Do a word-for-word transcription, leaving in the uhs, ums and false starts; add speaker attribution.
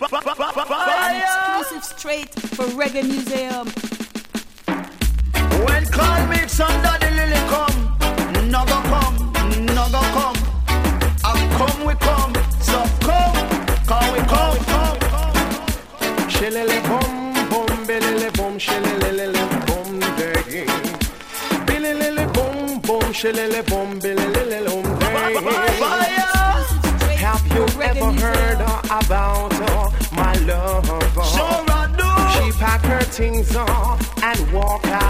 Speaker 1: An exclusive straight for Reggae Museum.
Speaker 2: When Carl Mix and Daddy Lily come, no go come, no go come. I come, we come, so come, come, we come, come.
Speaker 3: Shillele bum, bum, bilele bum, shillele bum, day. Bilele bum, bum, shillele bum, bilele bum, day. Have you ever heard about my love?
Speaker 2: Sure I do.
Speaker 3: She pack her things on and walk out.